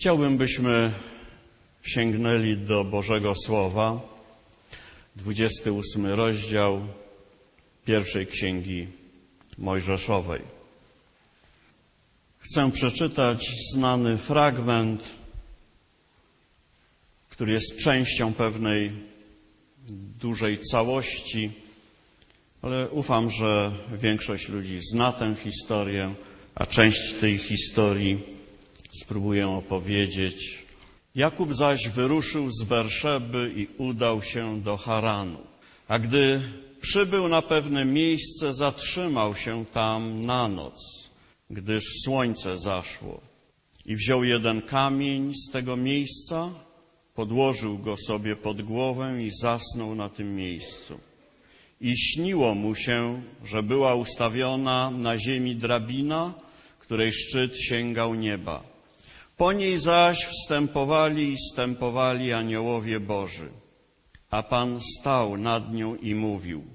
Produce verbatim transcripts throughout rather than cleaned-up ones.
Chciałbym, byśmy sięgnęli do Bożego Słowa, dwudziesty ósmy rozdział pierwszej Księgi Mojżeszowej. Chcę przeczytać znany fragment, który jest częścią pewnej dużej całości, ale ufam, że większość ludzi zna tę historię, a część tej historii spróbuję opowiedzieć. Jakub zaś wyruszył z Berszeby i udał się do Haranu. A gdy przybył na pewne miejsce, zatrzymał się tam na noc, gdyż słońce zaszło. I wziął jeden kamień z tego miejsca, podłożył go sobie pod głowę i zasnął na tym miejscu. I śniło mu się, że była ustawiona na ziemi drabina, której szczyt sięgał nieba. Po niej zaś wstępowali i stępowali aniołowie Boży, a Pan stał nad nią i mówił: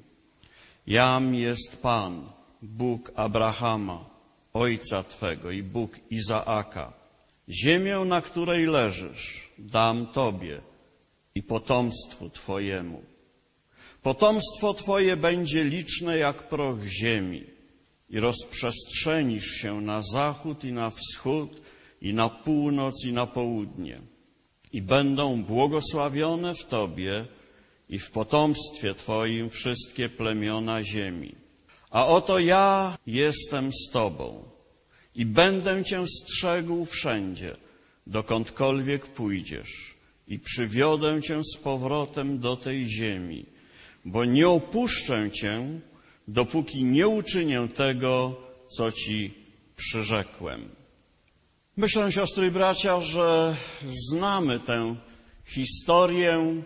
Jam jest Pan, Bóg Abrahama, ojca Twego, i Bóg Izaaka. Ziemię, na której leżysz, dam Tobie i potomstwu Twojemu. Potomstwo Twoje będzie liczne jak proch ziemi i rozprzestrzenisz się na zachód i na wschód, i na północ, i na południe. I będą błogosławione w Tobie i w potomstwie Twoim wszystkie plemiona ziemi. A oto ja jestem z Tobą i będę Cię strzegł wszędzie, dokądkolwiek pójdziesz, i przywiodę Cię z powrotem do tej ziemi, bo nie opuszczę Cię, dopóki nie uczynię tego, co Ci przyrzekłem. Myślę, siostry i bracia, że znamy tę historię,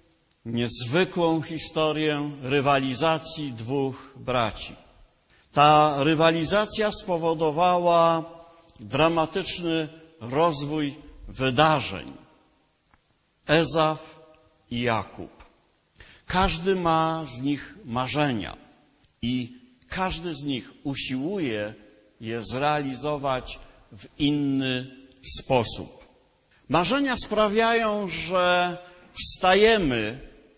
niezwykłą historię rywalizacji dwóch braci. Ta rywalizacja spowodowała dramatyczny rozwój wydarzeń. Ezaf i Jakub. Każdy ma z nich marzenia i każdy z nich usiłuje je zrealizować w inny sposób. Marzenia sprawiają, że wstajemy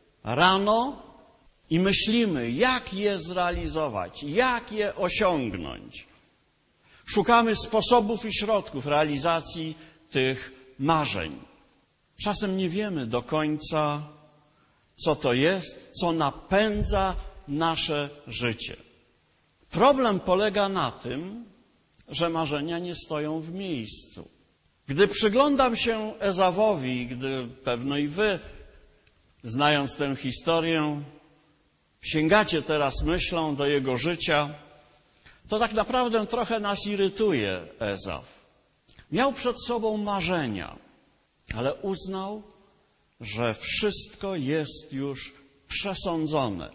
rano i myślimy, jak je zrealizować, jak je osiągnąć. Szukamy sposobów i środków realizacji tych marzeń. Czasem nie wiemy do końca, co to jest, co napędza nasze życie. Problem polega na tym, że marzenia nie stoją w miejscu. Gdy przyglądam się Ezawowi, gdy pewno i wy, znając tę historię, sięgacie teraz myślą do jego życia, to tak naprawdę trochę nas irytuje Ezaf. Miał przed sobą marzenia, ale uznał, że wszystko jest już przesądzone.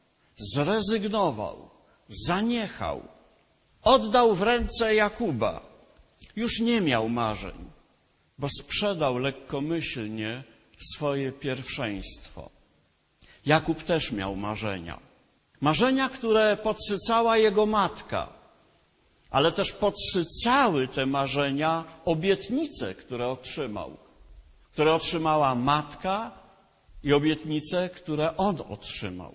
Zrezygnował, zaniechał. Oddał w ręce Jakuba. Już nie miał marzeń, bo sprzedał lekkomyślnie swoje pierwszeństwo. Jakub też miał marzenia. Marzenia, które podsycała jego matka, ale też podsycały te marzenia obietnice, które otrzymał. Które otrzymała matka i obietnice, które on otrzymał.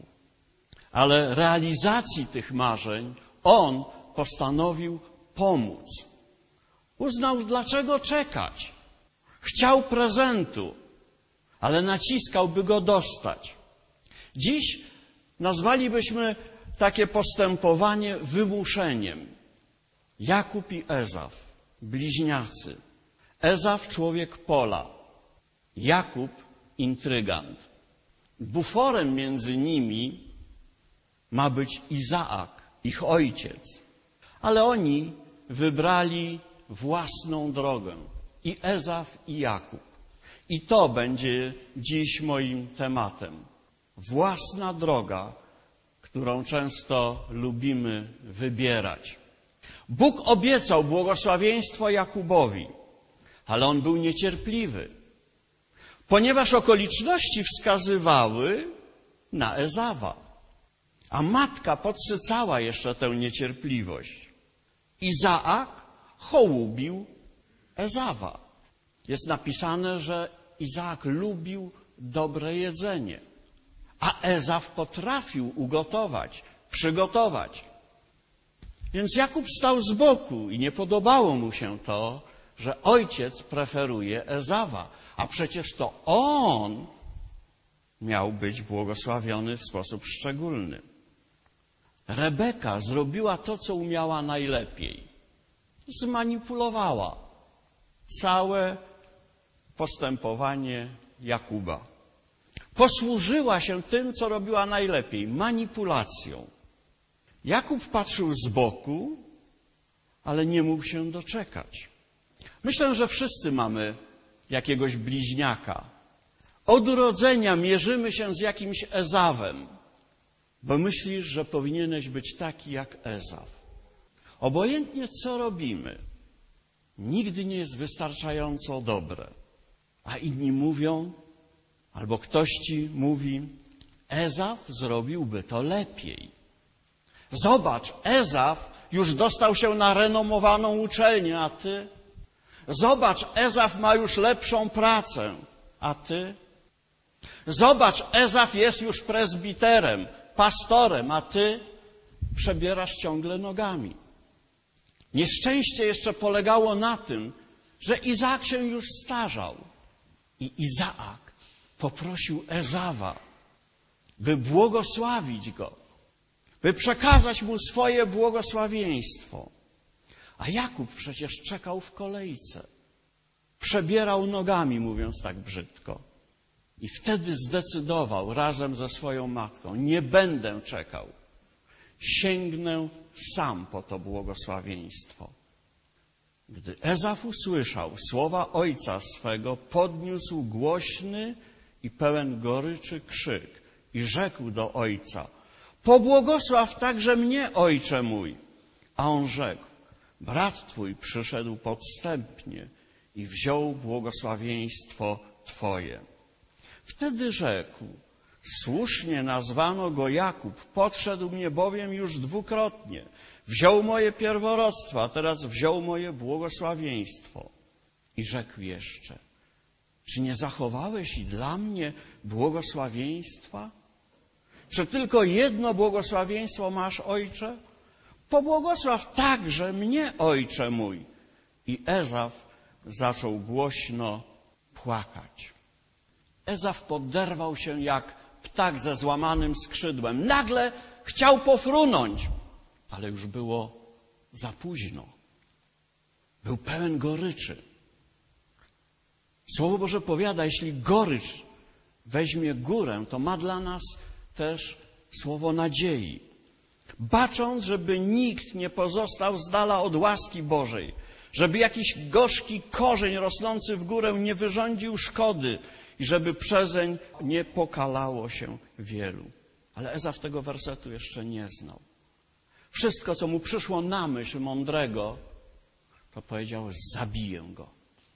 Ale realizacji tych marzeń on postanowił pomóc. Uznał, dlaczego czekać. Chciał prezentu, ale naciskał, by go dostać. Dziś nazwalibyśmy takie postępowanie wymuszeniem. Jakub i Ezaf, bliźniacy. Ezaf, człowiek pola. Jakub, intrygant. Buforem między nimi ma być Izaak, ich ojciec. Ale oni wybrali własną drogę. I Ezaf, i Jakub. I to będzie dziś moim tematem. Własna droga, którą często lubimy wybierać. Bóg obiecał błogosławieństwo Jakubowi, ale on był niecierpliwy, ponieważ okoliczności wskazywały na Ezawa. A matka podsycała jeszcze tę niecierpliwość. Izaak hołubił Ezawa. jest napisane, że Izaak lubił dobre jedzenie, a Ezaf potrafił ugotować, przygotować. Więc Jakub stał z boku i nie podobało mu się to, że ojciec preferuje Ezawa, a przecież to on miał być błogosławiony w sposób szczególny. Rebeka zrobiła to, co umiała najlepiej. Zmanipulowała całe postępowanie Jakuba. Posłużyła się tym, co robiła najlepiej, manipulacją. Jakub patrzył z boku, ale nie mógł się doczekać. Myślę, że wszyscy mamy jakiegoś bliźniaka. Od urodzenia mierzymy się z jakimś Ezawem, bo myślisz, że powinieneś być taki jak Ezaw. Obojętnie co robimy, nigdy nie jest wystarczająco dobre. A inni mówią, albo ktoś ci mówi, Ezaw zrobiłby to lepiej. Zobacz, Ezaw już dostał się na renomowaną uczelnię, a ty? Zobacz, Ezaw ma już lepszą pracę, a ty? Zobacz, Ezaw jest już prezbiterem, pastorem, a ty przebierasz ciągle nogami. Nieszczęście jeszcze polegało na tym, że Izaak się już starzał. I Izaak poprosił Ezawa, by błogosławić go, by przekazać mu swoje błogosławieństwo. A Jakub przecież czekał w kolejce. Przebierał nogami, mówiąc tak brzydko. I wtedy zdecydował razem ze swoją matką, nie będę czekał. Sięgnę sam po to błogosławieństwo. Gdy Ezaw usłyszał słowa ojca swego, podniósł głośny i pełen goryczy krzyk i rzekł do ojca, pobłogosław także mnie, ojcze mój. A on rzekł, brat twój przyszedł podstępnie i wziął błogosławieństwo twoje. Wtedy rzekł, słusznie nazwano go Jakub, podszedł mnie bowiem już dwukrotnie. Wziął moje pierworodstwo, a teraz wziął moje błogosławieństwo. I rzekł jeszcze, czy nie zachowałeś i dla mnie błogosławieństwa? Czy tylko jedno błogosławieństwo masz, ojcze? Pobłogosław także mnie, ojcze mój. I Ezaw zaczął głośno płakać. Ezaw poderwał się jak ptak ze złamanym skrzydłem. Nagle chciał pofrunąć, ale już było za późno. Był pełen goryczy. Słowo Boże powiada, jeśli gorycz weźmie górę, to ma dla nas też słowo nadziei. Bacząc, żeby nikt nie pozostał z dala od łaski Bożej, żeby jakiś gorzki korzeń rosnący w górę nie wyrządził szkody i żeby przezeń nie pokalało się wielu. Ale Ezaw tego wersetu jeszcze nie znał. Wszystko, co mu przyszło na myśl mądrego, to powiedział, zabiję go.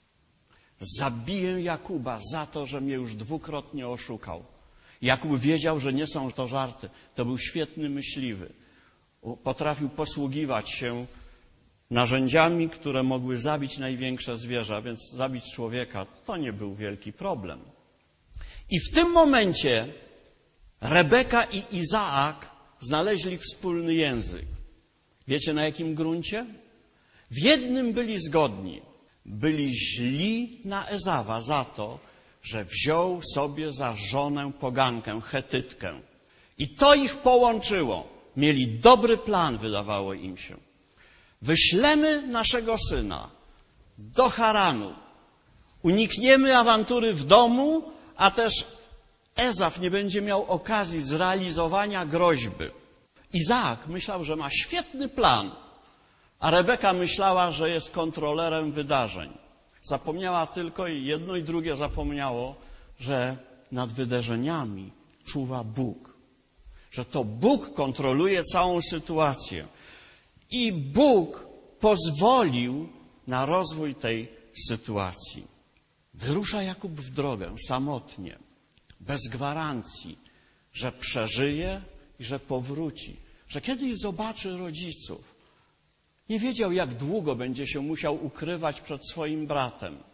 Zabiję Jakuba za to, że mnie już dwukrotnie oszukał. Jakub wiedział, że nie są to żarty. To był świetny myśliwy. Potrafił posługiwać się narzędziami, które mogły zabić największe zwierzę, więc zabić człowieka to nie był wielki problem. I w tym momencie Rebeka i Izaak znaleźli wspólny język. Wiecie na jakim gruncie? W jednym byli zgodni. Byli źli na Ezawa za to, że wziął sobie za żonę pogankę, Chetytkę. I to ich połączyło. Mieli dobry plan, wydawało im się. Wyślemy naszego syna do Haranu. Unikniemy awantury w domu, a też Ezaw nie będzie miał okazji zrealizowania groźby. Izaak myślał, że ma świetny plan, a Rebeka myślała, że jest kontrolerem wydarzeń. Zapomniała tylko i jedno i drugie zapomniało, że nad wydarzeniami czuwa Bóg. Że to Bóg kontroluje całą sytuację. I Bóg pozwolił na rozwój tej sytuacji. Wyrusza Jakub w drogę samotnie, bez gwarancji, że przeżyje i że powróci, że kiedyś zobaczy rodziców. Nie wiedział, jak długo będzie się musiał ukrywać przed swoim bratem.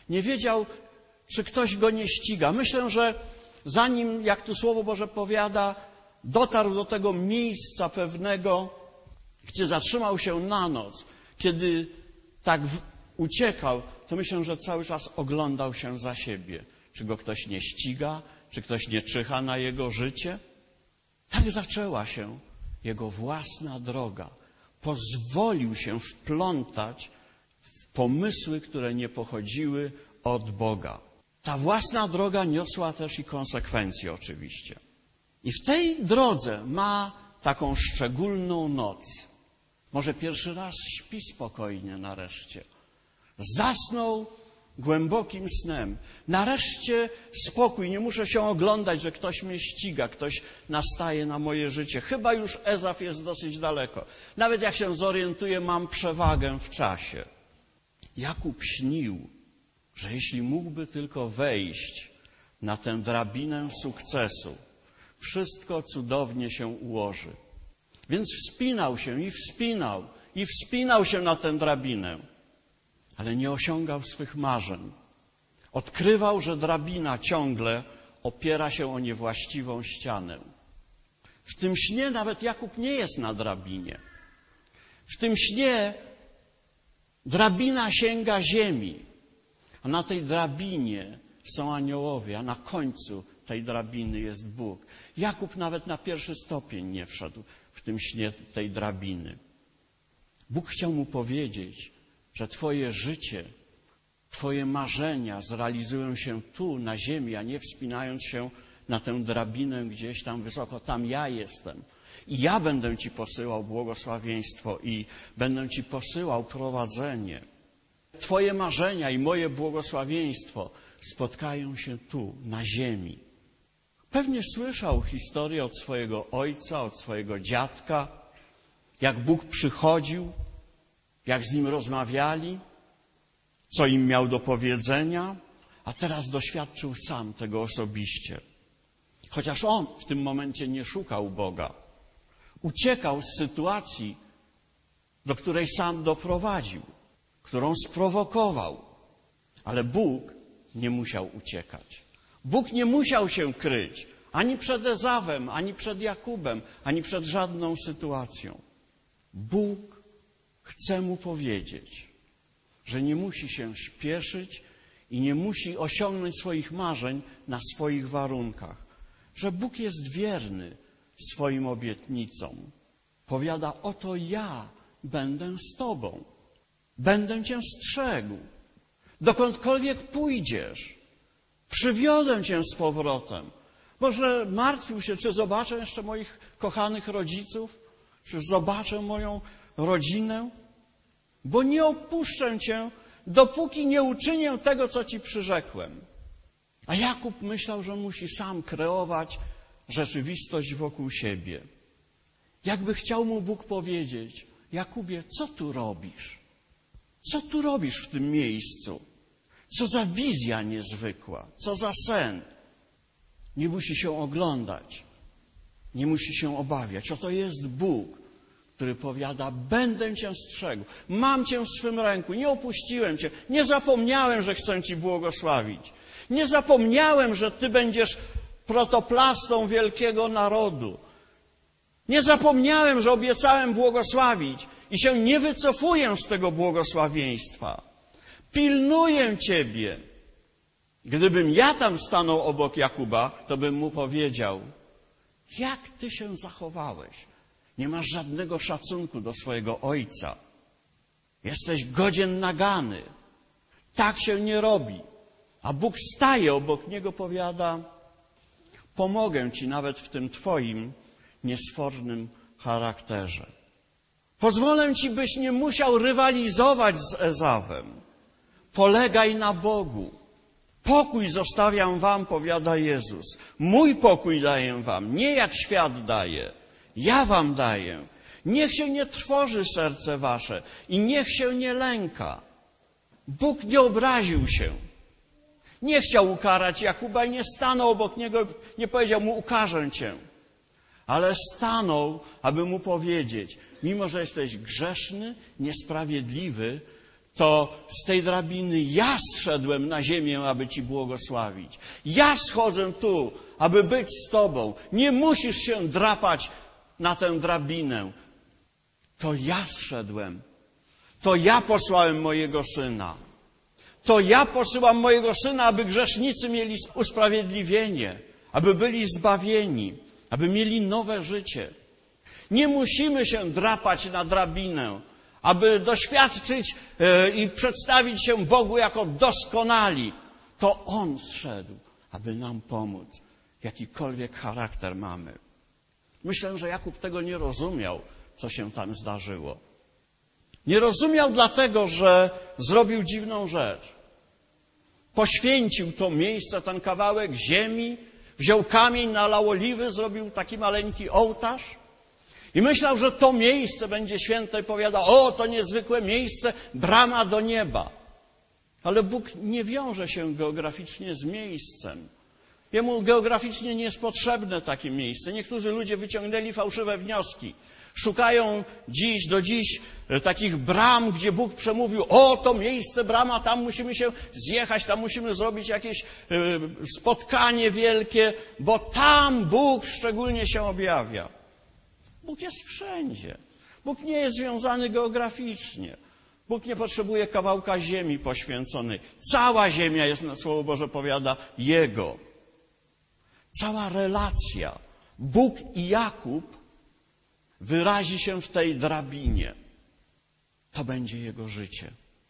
Nie wiedział, czy ktoś go nie ściga. Myślę, że zanim, jak tu Słowo Boże powiada, dotarł do tego miejsca pewnego, gdzie zatrzymał się na noc, kiedy tak w, uciekał, to myślę, że cały czas oglądał się za siebie. Czy go ktoś nie ściga, czy ktoś nie czyha na jego życie? Tak zaczęła się jego własna droga. Pozwolił się wplątać w pomysły, które nie pochodziły od Boga. Ta własna droga niosła też i konsekwencje oczywiście. I w tej drodze ma taką szczególną noc. Może pierwszy raz śpi spokojnie nareszcie. Zasnął głębokim snem. Nareszcie spokój, nie muszę się oglądać, że ktoś mnie ściga, ktoś nastaje na moje życie. Chyba już Ezaf jest dosyć daleko. Nawet jak się zorientuję, mam przewagę w czasie. Jakub śnił, że jeśli mógłby tylko wejść na tę drabinę sukcesu, wszystko cudownie się ułoży. Więc wspinał się i wspinał, i wspinał się na tę drabinę, ale nie osiągał swych marzeń. Odkrywał, że drabina ciągle opiera się o niewłaściwą ścianę. W tym śnie nawet Jakub nie jest na drabinie. W tym śnie drabina sięga ziemi, a na tej drabinie są aniołowie, a na końcu tej drabiny jest Bóg. Jakub nawet na pierwszy stopień nie wszedł w tym śnie tej drabiny. Bóg chciał mu powiedzieć, że twoje życie, twoje marzenia zrealizują się tu, na ziemi, a nie wspinając się na tę drabinę gdzieś tam wysoko. Tam ja jestem. I ja będę ci posyłał błogosławieństwo i będę ci posyłał prowadzenie. Twoje marzenia i moje błogosławieństwo spotkają się tu, na ziemi. Pewnie słyszał historię od swojego ojca, od swojego dziadka, jak Bóg przychodził, jak z nim rozmawiali, co im miał do powiedzenia, a teraz doświadczył sam tego osobiście. Chociaż on w tym momencie nie szukał Boga. Uciekał z sytuacji, do której sam doprowadził, którą sprowokował. Ale Bóg nie musiał uciekać. Bóg nie musiał się kryć ani przed Ezawem, ani przed Jakubem, ani przed żadną sytuacją. Bóg chce mu powiedzieć, że nie musi się śpieszyć i nie musi osiągnąć swoich marzeń na swoich warunkach. Że Bóg jest wierny swoim obietnicom. Powiada, oto ja będę z tobą. Będę cię strzegł. Dokądkolwiek pójdziesz, przywiodę cię z powrotem. Może martwił się, czy zobaczę jeszcze moich kochanych rodziców, czy zobaczę moją rodzinę, bo nie opuszczę cię, dopóki nie uczynię tego, co ci przyrzekłem. A Jakub myślał, że musi sam kreować rzeczywistość wokół siebie. Jakby chciał mu Bóg powiedzieć, Jakubie, co tu robisz? Co tu robisz w tym miejscu? Co za wizja niezwykła, co za sen. Nie musi się oglądać, nie musi się obawiać. Oto jest Bóg, który powiada, będę cię strzegł, mam cię w swym ręku, nie opuściłem cię, nie zapomniałem, że chcę ci błogosławić. Nie zapomniałem, że ty będziesz protoplastą wielkiego narodu. Nie zapomniałem, że obiecałem błogosławić i się nie wycofuję z tego błogosławieństwa. Pilnuję ciebie. Gdybym ja tam stanął obok Jakuba, to bym mu powiedział, jak ty się zachowałeś? Nie masz żadnego szacunku do swojego ojca. Jesteś godzien nagany. Tak się nie robi. A Bóg staje obok niego, powiada, pomogę ci nawet w tym twoim niesfornym charakterze. Pozwolę ci, byś nie musiał rywalizować z Ezawem. Polegaj na Bogu. Pokój zostawiam wam, powiada Jezus. Mój pokój daję wam, nie jak świat daje. Ja wam daję. Niech się nie trwoży serce wasze i niech się nie lęka. Bóg nie obraził się. Nie chciał ukarać Jakuba i nie stanął obok niego, nie powiedział mu, ukarzę cię. Ale stanął, aby mu powiedzieć, mimo że jesteś grzeszny, niesprawiedliwy, to z tej drabiny ja zszedłem na ziemię, aby Ci błogosławić. Ja schodzę tu, aby być z Tobą. Nie musisz się drapać na tę drabinę. To ja zszedłem. To ja posłałem mojego Syna. To ja posyłam mojego Syna, aby grzesznicy mieli usprawiedliwienie, aby byli zbawieni, aby mieli nowe życie. Nie musimy się drapać na drabinę, aby doświadczyć i przedstawić się Bogu jako doskonali. To On zszedł, aby nam pomóc, jakikolwiek charakter mamy. Myślę, że Jakub tego nie rozumiał, co się tam zdarzyło. Nie rozumiał dlatego, że zrobił dziwną rzecz. Poświęcił to miejsce, ten kawałek ziemi, wziął kamień, nalał oliwy, zrobił taki maleńki ołtarz i myślał, że to miejsce będzie święte i powiada: o, to niezwykłe miejsce, brama do nieba. Ale Bóg nie wiąże się geograficznie z miejscem. Jemu geograficznie nie jest potrzebne takie miejsce. Niektórzy ludzie wyciągnęli fałszywe wnioski. Szukają dziś, do dziś takich bram, gdzie Bóg przemówił: o, to miejsce, brama, tam musimy się zjechać, tam musimy zrobić jakieś spotkanie wielkie, bo tam Bóg szczególnie się objawia. Bóg jest wszędzie. Bóg nie jest związany geograficznie. Bóg nie potrzebuje kawałka ziemi poświęconej. Cała ziemia jest, na Słowo Boże powiada, Jego. Cała relacja Bóg i Jakub wyrazi się w tej drabinie. To będzie jego życie.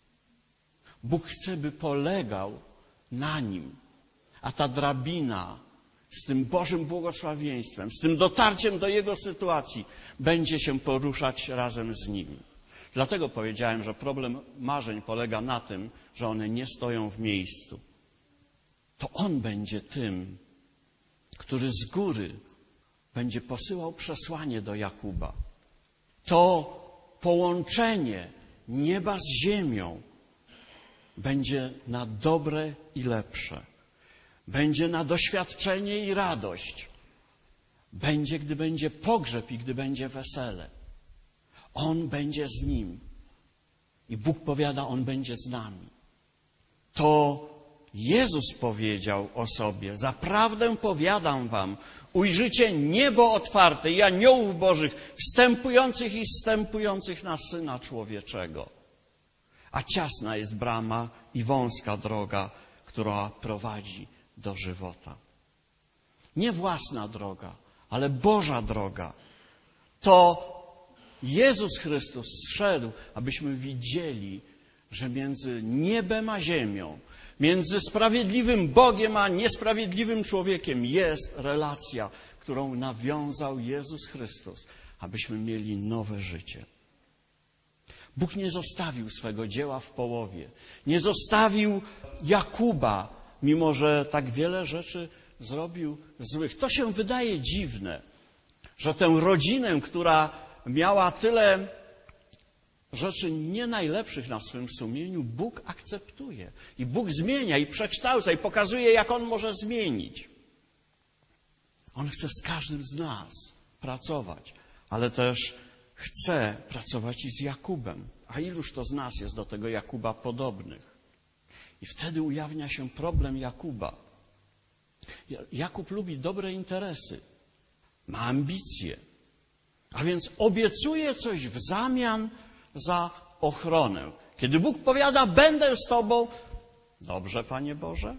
Bóg chce, by polegał na nim, a ta drabina z tym Bożym błogosławieństwem, z tym dotarciem do jego sytuacji będzie się poruszać razem z nim. Dlatego powiedziałem, że problem marzeń polega na tym, że one nie stoją w miejscu. To On będzie tym, który z góry będzie posyłał przesłanie do Jakuba. To połączenie nieba z ziemią będzie na dobre i lepsze. Będzie na doświadczenie i radość. Będzie, gdy będzie pogrzeb i gdy będzie wesele. On będzie z nim. I Bóg powiada, On będzie z nami. To Jezus powiedział o sobie: zaprawdę powiadam wam, ujrzycie niebo otwarte i aniołów bożych wstępujących i zstępujących na Syna Człowieczego. A ciasna jest brama i wąska droga, która prowadzi do żywota. Nie własna droga, ale Boża droga. To Jezus Chrystus zszedł, abyśmy widzieli, że między niebem a ziemią, między sprawiedliwym Bogiem a niesprawiedliwym człowiekiem jest relacja, którą nawiązał Jezus Chrystus, abyśmy mieli nowe życie. Bóg nie zostawił swego dzieła w połowie. Nie zostawił Jakuba, mimo że tak wiele rzeczy zrobił złych. To się wydaje dziwne, że tę rodzinę, która miała tyle rzeczy nie najlepszych na swym sumieniu, Bóg akceptuje. I Bóg zmienia i przekształca i pokazuje, jak On może zmienić. On chce z każdym z nas pracować, ale też chce pracować i z Jakubem. A iluż to z nas jest do tego Jakuba podobnych? I wtedy ujawnia się problem Jakuba. Jakub lubi dobre interesy, ma ambicje, a więc obiecuje coś w zamian za ochronę. Kiedy Bóg powiada: będę z tobą, dobrze, Panie Boże,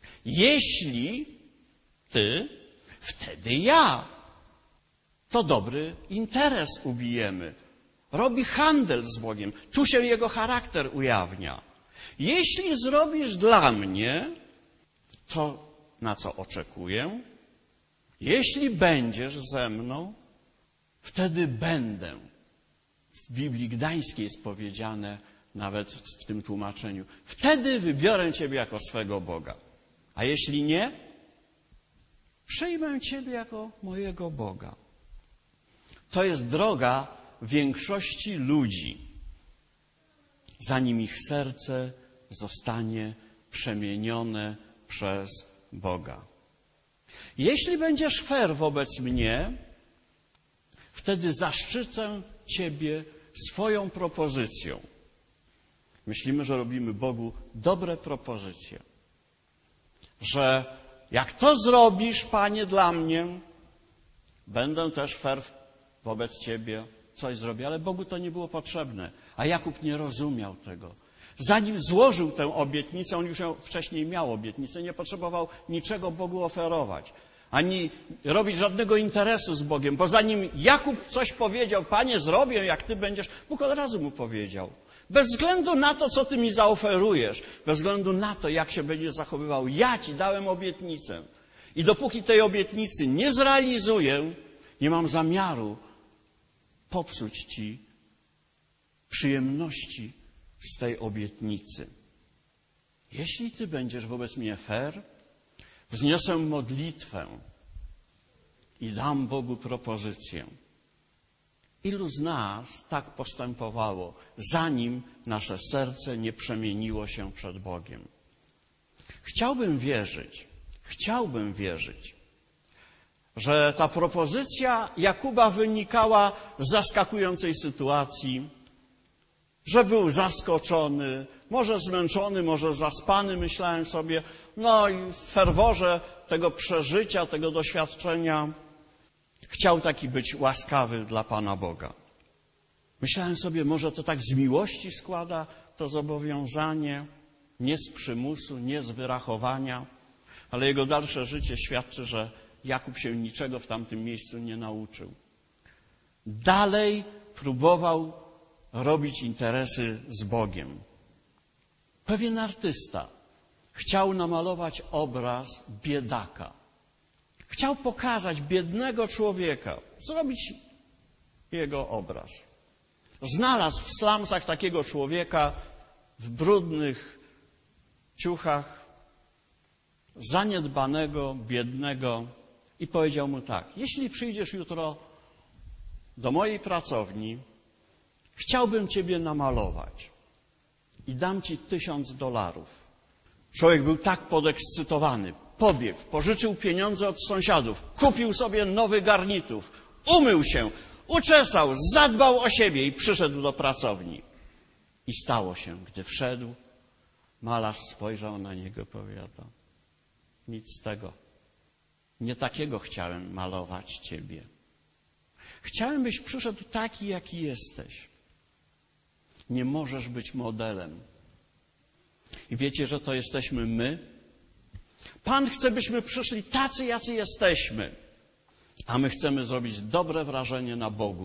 jeśli Ty, wtedy ja. To dobry interes ubijemy. Robi handel z Bogiem. Tu się Jego charakter ujawnia. Jeśli zrobisz dla mnie, to na co oczekuję? Jeśli będziesz ze mną, wtedy będę. W Biblii Gdańskiej jest powiedziane, nawet w tym tłumaczeniu, wtedy wybiorę Ciebie jako swego Boga. A jeśli nie, przyjmę Ciebie jako mojego Boga. To jest droga większości ludzi, zanim ich serce zostanie przemienione przez Boga. Jeśli będziesz fair wobec mnie, wtedy zaszczycę Ciebie swoją propozycją. Myślimy, że robimy Bogu dobre propozycje. Że jak to zrobisz, Panie, dla mnie, będę też fair wobec Ciebie, coś zrobię. Ale Bogu to nie było potrzebne. A Jakub nie rozumiał tego. Zanim złożył tę obietnicę, on już ją wcześniej miał obietnicę, nie potrzebował niczego Bogu oferować. Ani robić żadnego interesu z Bogiem. Bo zanim Jakub coś powiedział, Panie, zrobię, jak Ty będziesz, Bóg od razu mu powiedział. Bez względu na to, co Ty mi zaoferujesz, bez względu na to, jak się będziesz zachowywał, ja Ci dałem obietnicę. I dopóki tej obietnicy nie zrealizuję, nie mam zamiaru popsuć Ci przyjemności z tej obietnicy. Jeśli Ty będziesz wobec mnie fair, wzniosę modlitwę i dam Bogu propozycję. Ilu z nas tak postępowało, zanim nasze serce nie przemieniło się przed Bogiem? Chciałbym wierzyć, chciałbym wierzyć, że ta propozycja Jakuba wynikała z zaskakującej sytuacji, że był zaskoczony, może zmęczony, może zaspany, myślałem sobie, no i w ferworze tego przeżycia, tego doświadczenia chciał taki być łaskawy dla Pana Boga. Myślałem sobie, może to tak z miłości składa to zobowiązanie, nie z przymusu, nie z wyrachowania, ale jego dalsze życie świadczy, że Jakub się niczego w tamtym miejscu nie nauczył. Dalej próbował robić interesy z Bogiem. Pewien artysta chciał namalować obraz biedaka. Chciał pokazać biednego człowieka, zrobić jego obraz. Znalazł w slumsach takiego człowieka w brudnych ciuchach, zaniedbanego, biednego i powiedział mu tak: jeśli przyjdziesz jutro do mojej pracowni, chciałbym Ciebie namalować i dam Ci tysiąc dolarów. Człowiek był tak podekscytowany, pobiegł, pożyczył pieniądze od sąsiadów, kupił sobie nowy garnitur, umył się, uczesał, zadbał o siebie i przyszedł do pracowni. I stało się, gdy wszedł, malarz spojrzał na niego, powiada: nic z tego. Nie takiego chciałem malować Ciebie. Chciałem, byś przyszedł taki, jaki jesteś. Nie możesz być modelem. I wiecie, że to jesteśmy my? Pan chce, byśmy przyszli tacy, jacy jesteśmy. A my chcemy zrobić dobre wrażenie na Bogu.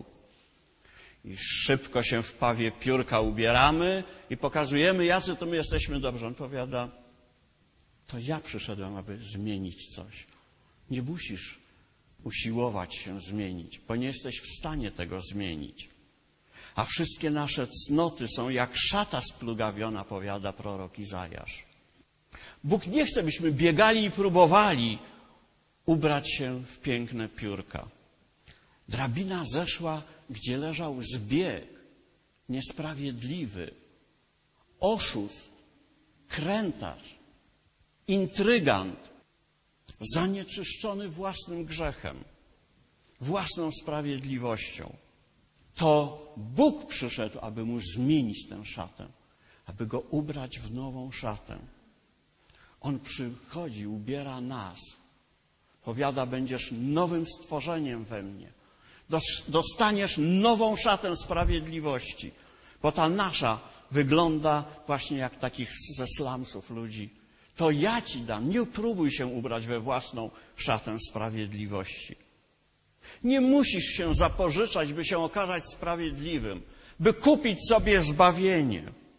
I szybko się w pawie piórka ubieramy i pokazujemy, jacy to my jesteśmy dobrzy. On powiada: to ja przyszedłem, aby zmienić coś. Nie musisz usiłować się zmienić, bo nie jesteś w stanie tego zmienić. A wszystkie nasze cnoty są jak szata splugawiona, powiada prorok Izajasz. Bóg nie chce, byśmy biegali i próbowali ubrać się w piękne piórka. Drabina zeszła, gdzie leżał zbieg niesprawiedliwy, oszust, krętacz, intrygant, zanieczyszczony własnym grzechem, własną sprawiedliwością. To Bóg przyszedł, aby mu zmienić tę szatę, aby go ubrać w nową szatę. On przychodzi, ubiera nas. Powiada: będziesz nowym stworzeniem we mnie. Dostaniesz nową szatę sprawiedliwości, bo ta nasza wygląda właśnie jak takich ze slumsów ludzi. To ja Ci dam. Nie próbuj się ubrać we własną szatę sprawiedliwości. Nie musisz się zapożyczać, by się okazać sprawiedliwym, by kupić sobie zbawienie.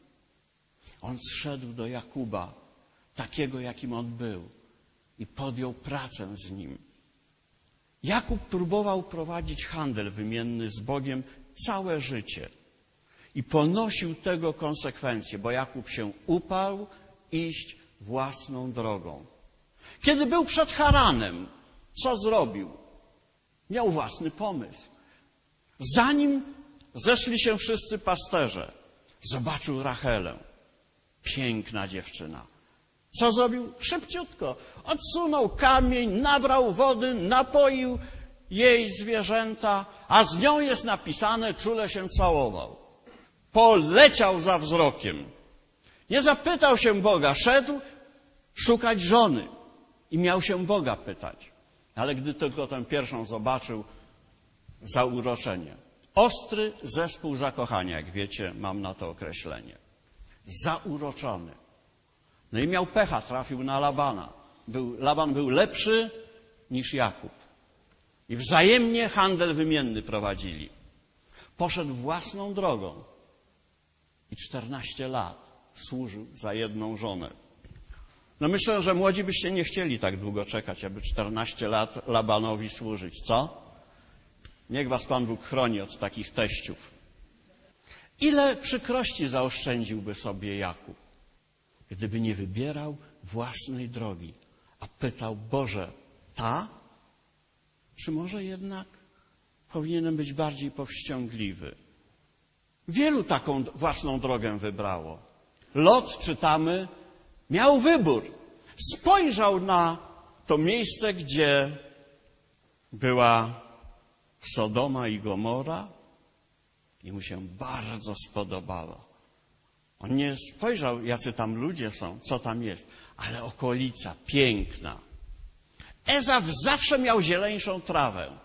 On zszedł do Jakuba, takiego jakim on był, i podjął pracę z nim. Jakub próbował prowadzić handel wymienny z Bogiem całe życie i ponosił tego konsekwencje, bo Jakub się uparł iść własną drogą. Kiedy był przed Haranem, co zrobił? Miał własny pomysł. Zanim zeszli się wszyscy pasterze, zobaczył Rachelę. Piękna dziewczyna. Co zrobił? Szybciutko. Odsunął kamień, nabrał wody, napoił jej zwierzęta, a z nią jest napisane: czule się całował. Poleciał za wzrokiem. Nie zapytał się Boga, szedł szukać żony i miał się Boga pytać. Ale gdy tylko tę pierwszą zobaczył, zauroczenie. Ostry zespół zakochania, jak wiecie, mam na to określenie. Zauroczony. No i miał pecha, trafił na Labana. Był, Laban był lepszy niż Jakub. I wzajemnie handel wymienny prowadzili. Poszedł własną drogą i czternaście lat służył za jedną żonę. No myślę, że młodzi byście nie chcieli tak długo czekać, aby czternaście lat Labanowi służyć, co? Niech was Pan Bóg chroni od takich teściów. Ile przykrości zaoszczędziłby sobie Jakub, gdyby nie wybierał własnej drogi, a pytał, Boże, ta? Czy może jednak powinienem być bardziej powściągliwy? Wielu taką własną drogę wybrało. Lot, czytamy, miał wybór. Spojrzał na to miejsce, gdzie była Sodoma i Gomora i mu się bardzo spodobało. On nie spojrzał, jacy tam ludzie są, co tam jest, ale okolica piękna. Ezaw zawsze miał zieleńszą trawę.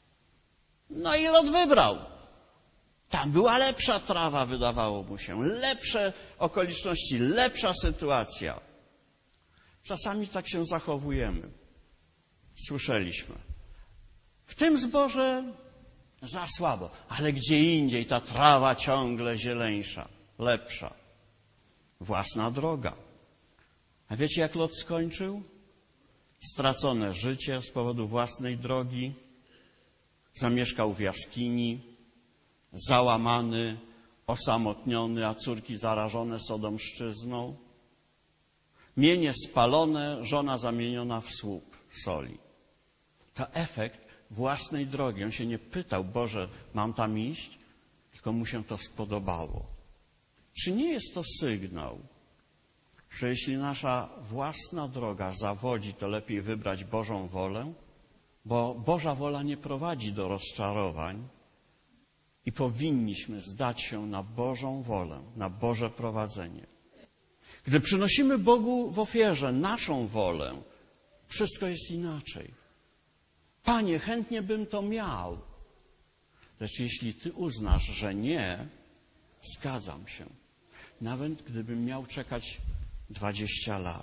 No i Lot wybrał. Tam była lepsza trawa, wydawało mu się, lepsze okoliczności, lepsza sytuacja. Czasami tak się zachowujemy. Słyszeliśmy. W tym zborze za słabo, ale gdzie indziej ta trawa ciągle zieleńsza, lepsza. Własna droga. A wiecie, jak Lot skończył? Stracone życie z powodu własnej drogi. Zamieszkał w jaskini, załamany, osamotniony, a córki zarażone sodomszczyzną. Mienie spalone, żona zamieniona w słup soli. To efekt własnej drogi. On się nie pytał, Boże, mam tam iść? Tylko mu się to spodobało. Czy nie jest to sygnał, że jeśli nasza własna droga zawodzi, to lepiej wybrać Bożą wolę? Bo Boża wola nie prowadzi do rozczarowań i powinniśmy zdać się na Bożą wolę, na Boże prowadzenie. Gdy przynosimy Bogu w ofierze naszą wolę, wszystko jest inaczej. Panie, chętnie bym to miał. Lecz jeśli Ty uznasz, że nie, zgadzam się. Nawet gdybym miał czekać dwadzieścia lat.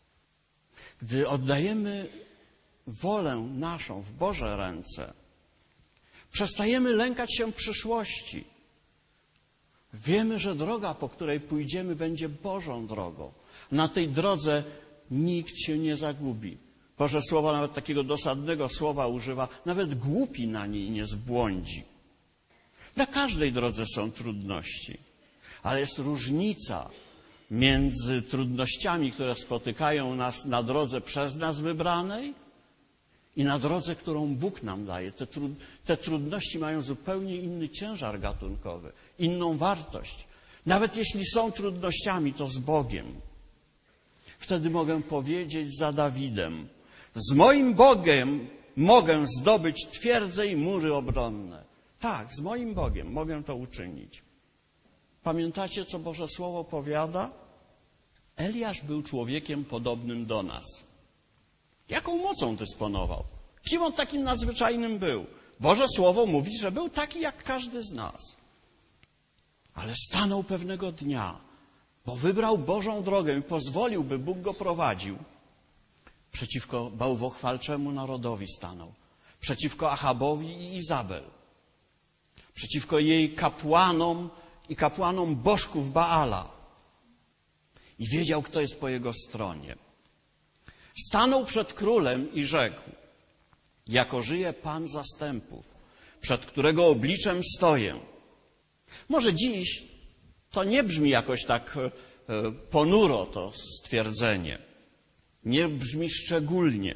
Gdy oddajemy wolę naszą w Boże ręce, przestajemy lękać się przyszłości. Wiemy, że droga, po której pójdziemy, będzie Bożą drogą. Na tej drodze nikt się nie zagubi. Boże Słowo nawet takiego dosadnego słowa używa, nawet głupi na niej nie zbłądzi. Na każdej drodze są trudności, ale jest różnica między trudnościami, które spotykają nas na drodze przez nas wybranej i na drodze, którą Bóg nam daje. Te, trud, te trudności mają zupełnie inny ciężar gatunkowy, inną wartość. Nawet jeśli są trudnościami, to z Bogiem. Wtedy mogę powiedzieć za Dawidem, z moim Bogiem mogę zdobyć twierdzę i mury obronne. Tak, z moim Bogiem mogę to uczynić. Pamiętacie, co Boże Słowo powiada? Eliasz był człowiekiem podobnym do nas. Jaką mocą dysponował? Kim on takim nadzwyczajnym był? Boże Słowo mówi, że był taki jak każdy z nas. Ale stanął pewnego dnia, bo wybrał Bożą drogę i pozwolił, by Bóg go prowadził. Przeciwko bałwochwalczemu narodowi stanął. Przeciwko Achabowi i Izabel. Przeciwko jej kapłanom i kapłanom bożków Baala. I wiedział, kto jest po jego stronie. Stanął przed królem i rzekł, jako żyje Pan zastępów, przed którego obliczem stoję. Może dziś to nie brzmi jakoś tak ponuro to stwierdzenie. Nie brzmi szczególnie,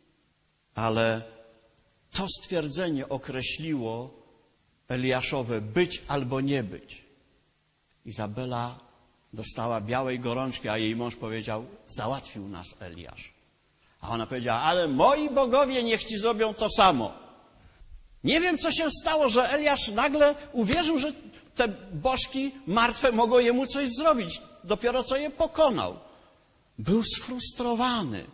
ale to stwierdzenie określiło Eliaszowe być albo nie być. Izabela dostała białej gorączki, a jej mąż powiedział, załatwił nas Eliasz. A ona powiedziała, ale moi bogowie niech ci zrobią to samo. Nie wiem, co się stało, że Eliasz nagle uwierzył, że te bożki martwe mogą jemu coś zrobić. Dopiero co je pokonał. Był sfrustrowany.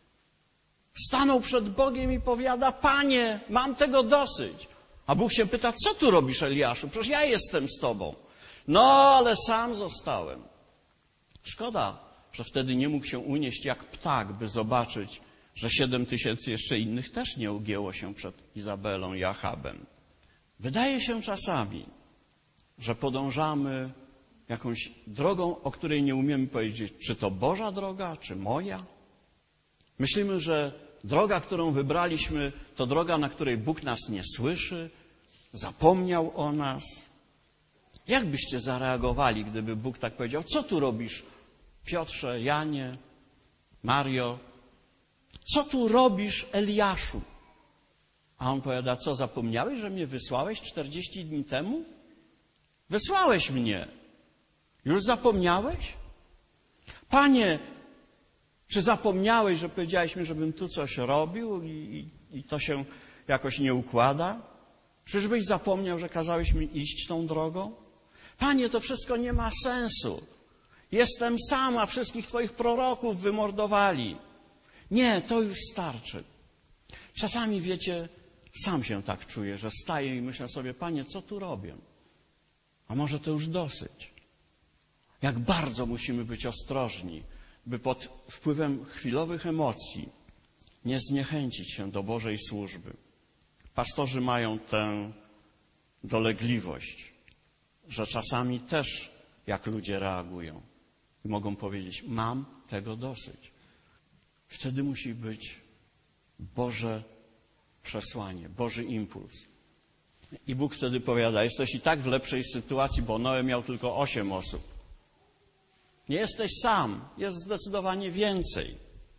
Stanął przed Bogiem i powiada: Panie, mam tego dosyć. A Bóg się pyta: co tu robisz, Eliaszu? Przecież ja jestem z tobą. No, ale sam zostałem. Szkoda, że wtedy nie mógł się unieść jak ptak, by zobaczyć, że siedem tysięcy jeszcze innych też nie ugięło się przed Izabelą i Achabem. Wydaje się czasami, że podążamy jakąś drogą, o której nie umiemy powiedzieć, czy to Boża droga, czy moja. Myślimy, że droga, którą wybraliśmy, to droga, na której Bóg nas nie słyszy, zapomniał o nas. Jak byście zareagowali, gdyby Bóg tak powiedział: co tu robisz, Piotrze, Janie, Mario? Co tu robisz, Eliaszu? A on powiada: co, zapomniałeś, że mnie wysłałeś czterdzieści dni temu? Wysłałeś mnie. Już zapomniałeś? Panie, czy zapomniałeś, że powiedziałeś mi, żebym tu coś robił i, i, i to się jakoś nie układa? Czyżbyś zapomniał, że kazałeś mi iść tą drogą? Panie, to wszystko nie ma sensu. Jestem sam, a wszystkich Twoich proroków wymordowali. Nie, to już starczy. Czasami, wiecie, sam się tak czuję, że staję i myślę sobie: Panie, co tu robię? A może to już dosyć? Jak bardzo musimy być ostrożni, by pod wpływem chwilowych emocji nie zniechęcić się do Bożej służby. Pastorzy mają tę dolegliwość, że czasami też jak ludzie reagują i mogą powiedzieć: mam tego dosyć. Wtedy musi być Boże przesłanie, Boży impuls. I Bóg wtedy powiada: jesteś i tak w lepszej sytuacji, bo Noe miał tylko osiem osób. Nie jesteś sam, jest zdecydowanie więcej.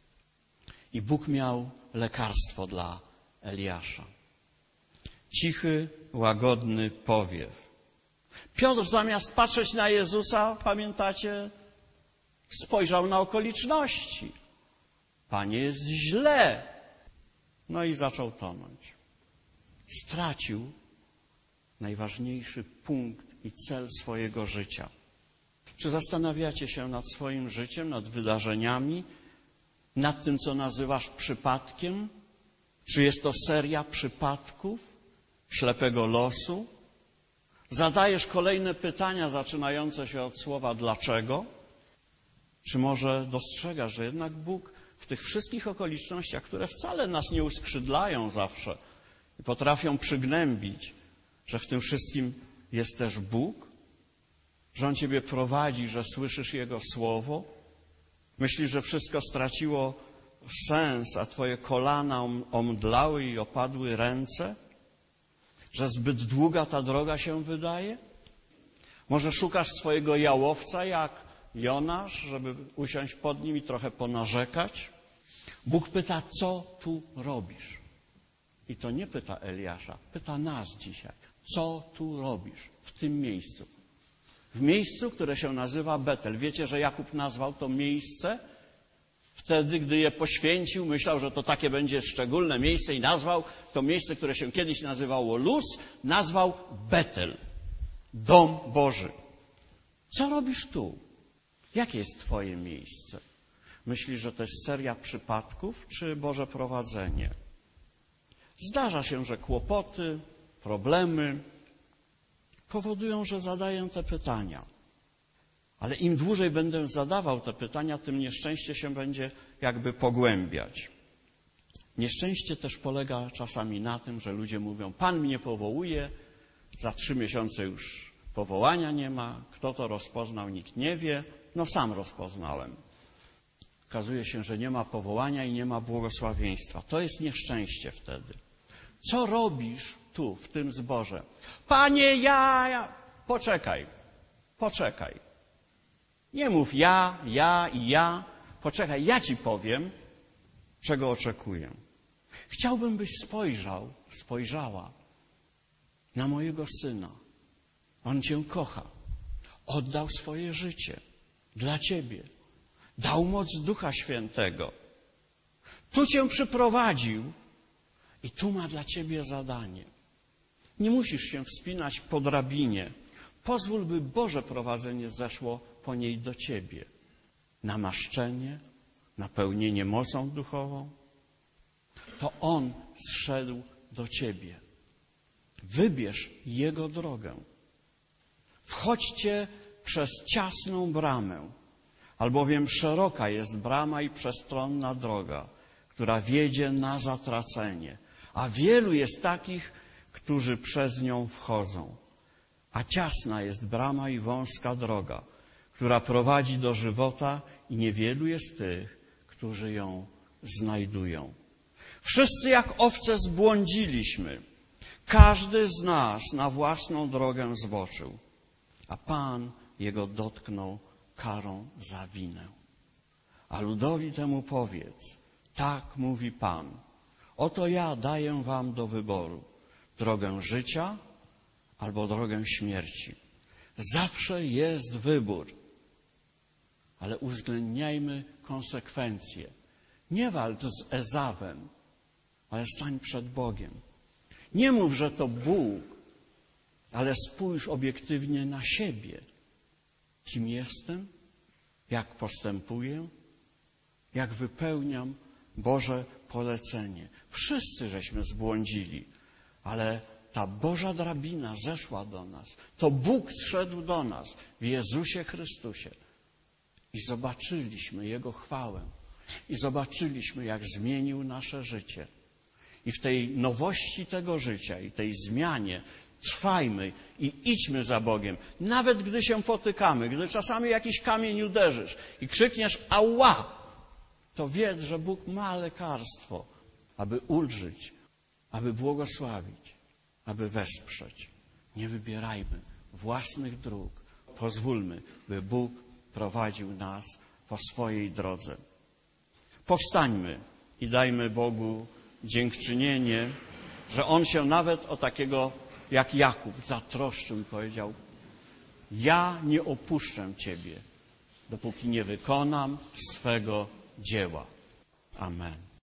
I Bóg miał lekarstwo dla Eliasza. Cichy, łagodny powiew. Piotr zamiast patrzeć na Jezusa, pamiętacie, spojrzał na okoliczności. Panie, jest źle. No i zaczął tonąć. Stracił najważniejszy punkt i cel swojego życia. Czy zastanawiacie się nad swoim życiem, nad wydarzeniami, nad tym, co nazywasz przypadkiem? Czy jest to seria przypadków, ślepego losu? Zadajesz kolejne pytania zaczynające się od słowa dlaczego? Czy może dostrzegasz, że jednak Bóg w tych wszystkich okolicznościach, które wcale nas nie uskrzydlają zawsze i potrafią przygnębić, że w tym wszystkim jest też Bóg? Że On Ciebie prowadzi, że słyszysz Jego słowo? Myślisz, że wszystko straciło sens, a Twoje kolana omdlały i opadły ręce? Że zbyt długa ta droga się wydaje? Może szukasz swojego jałowca jak Jonasz, żeby usiąść pod nim i trochę ponarzekać? Bóg pyta: co tu robisz? I to nie pyta Eliasza, pyta nas dzisiaj. Co tu robisz w tym miejscu? W miejscu, które się nazywa Betel. Wiecie, że Jakub nazwał to miejsce wtedy, gdy je poświęcił, myślał, że to takie będzie szczególne miejsce i nazwał to miejsce, które się kiedyś nazywało Luz, nazwał Betel. Dom Boży. Co robisz tu? Jakie jest Twoje miejsce? Myślisz, że to jest seria przypadków, czy Boże prowadzenie? Zdarza się, że kłopoty, problemy powodują, że zadaję te pytania. Ale im dłużej będę zadawał te pytania, tym nieszczęście się będzie jakby pogłębiać. Nieszczęście też polega czasami na tym, że ludzie mówią: Pan mnie powołuje, za trzy miesiące już powołania nie ma, kto to rozpoznał, nikt nie wie, no sam rozpoznałem. Okazuje się, że nie ma powołania i nie ma błogosławieństwa. To jest nieszczęście wtedy. Co robisz tu, w tym zborze? Panie, ja, ja... Poczekaj, poczekaj. Nie mów ja, ja i ja. Poczekaj, ja Ci powiem, czego oczekuję. Chciałbym, byś spojrzał, spojrzała na mojego syna. On Cię kocha. Oddał swoje życie dla Ciebie. Dał moc Ducha Świętego. Tu Cię przyprowadził i tu ma dla Ciebie zadanie. Nie musisz się wspinać po drabinie, Pozwól, by Boże prowadzenie zeszło po niej do Ciebie. Namaszczenie, napełnienie mocą duchową. To On zszedł do Ciebie. Wybierz Jego drogę. Wchodźcie przez ciasną bramę, albowiem szeroka jest brama i przestronna droga, która wiedzie na zatracenie, a wielu jest takich, którzy przez nią wchodzą. A ciasna jest brama i wąska droga, która prowadzi do żywota i niewielu jest tych, którzy ją znajdują. Wszyscy jak owce zbłądziliśmy. Każdy z nas na własną drogę zboczył, a Pan jego dotknął karą za winę. A ludowi temu powiedz, tak mówi Pan, oto ja daję wam do wyboru drogę życia albo drogę śmierci. Zawsze jest wybór, ale uwzględniajmy konsekwencje. Nie walcz z Ezawem, ale stań przed Bogiem. Nie mów, że to Bóg, ale spójrz obiektywnie na siebie. Kim jestem? Jak postępuję? Jak wypełniam Boże polecenie? Wszyscy żeśmy zbłądzili, ale ta Boża drabina zeszła do nas. To Bóg zszedł do nas w Jezusie Chrystusie. I zobaczyliśmy Jego chwałę. I zobaczyliśmy, jak zmienił nasze życie. I w tej nowości tego życia i tej zmianie trwajmy i idźmy za Bogiem. Nawet gdy się potykamy, gdy czasami jakiś kamień uderzysz i krzykniesz ała, to wiedz, że Bóg ma lekarstwo, aby ulżyć, aby błogosławić, aby wesprzeć. Nie wybierajmy własnych dróg. Pozwólmy, by Bóg prowadził nas po swojej drodze. Powstańmy i dajmy Bogu dziękczynienie, że On się nawet o takiego jak Jakub zatroszczył i powiedział: ja nie opuszczę Ciebie, dopóki nie wykonam swego dzieła. Amen.